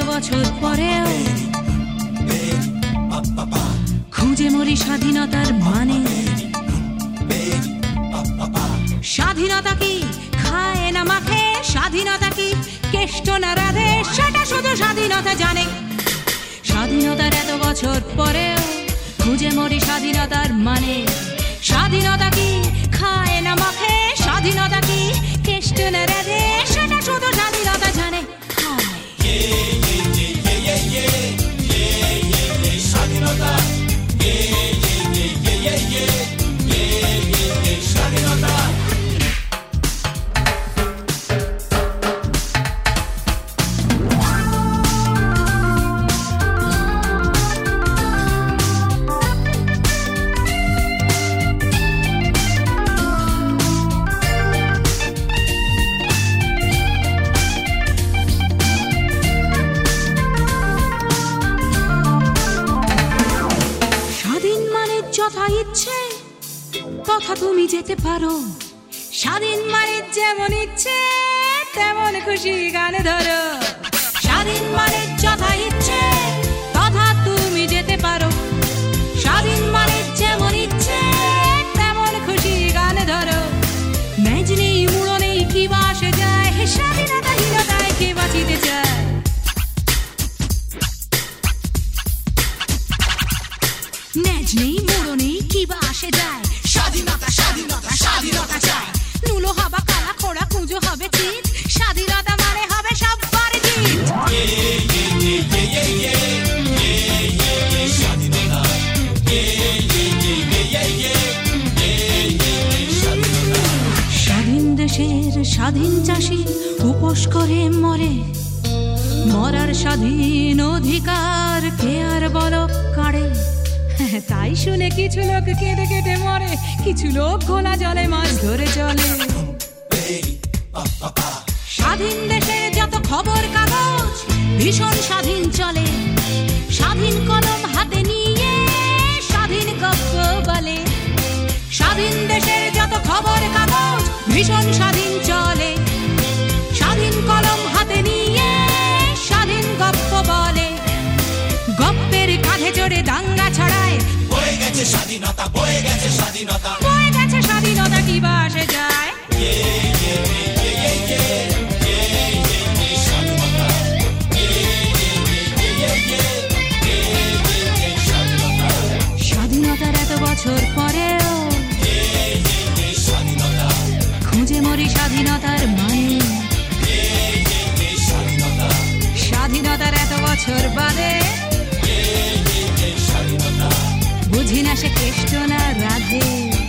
বছর পরেও খুঁজে মরি স্বাধীনতার মানে। স্বাধীনতা কি খায় না মাখে, স্বাধীনতা কি কেষ্ট না রাধে, সেটা শুধু স্বাধীনতা জানে। স্বাধীনতার এত বছর পরেও খুঁজে মরি স্বাধীনতার মানে। স্বাধীনতা কি খায় না মাখে, স্বাধীনতা কি কেষ্ট না রাধে, সেটা শুধু স্বাধীনতা জানে। স্বাধীনতা স্বাধীনতা যথা ইচ্ছে তথা তুমি যেতে পারো, স্বাধীন মানে যেমন ইচ্ছে তেমন খুশি গানে ধরো। স্বাধীন মানে যথা ইচ্ছে তথা তুমি যেতে পারো, স্বাধীন মানে যেমন ইচ্ছে তেমন খুশি গানে ধরো। ম্যাজ নেই মুড়ো নেই কি বাসে যায়, স্বাধীনতাহীনতায় কে বাঁচিতে চায়। ন্যাজ নেই মোড়ো নেই কি বা আসে যায়, স্বাধীনতা স্বাধীনতা স্বাধীনতা চায়। নুলো হবা কালা খোড়া কুঁজো হবে চিত, স্বাধীনতা মানে হবে সবার জিত। স্বাধীন দেশের স্বাধীন চাষি উপোস করে মরে, মরার স্বাধীন অধিকার কে আর বল কাড়ে। তাই শুনে কিছু লোক কেঁদে কেটে মরে, কিছু লোক খোলা জলে মাছ ধরে চলে। স্বাধীন দেশে যত খবর কাগজ ভীষণ স্বাধীন চলে, স্বাধীন কলম হাতে নিয়ে স্বাধীন গপ্প বলে। স্বাধীন দেশের যত খবর কাগজ ভীষণ স্বাধীন চলে, স্বাধীন কলম হাতে নিয়ে স্বাধীন গপ্প বলে। গপ্পের কাঁধে চড়ে দাঙ্গা ছড়ায়, বয়ে গেছে স্বাধীনতা বয়ে গেছে স্বাধীনতা, বয়ে গেছে স্বাধীনতা কি বা আসে যায়। স্বাধীনতার এত বছর পরেও খুঁজে মরি স্বাধীনতার মানে। স্বাধীনতার এত বছর বাদে বুঝি না সে কেষ্ট না রাধে।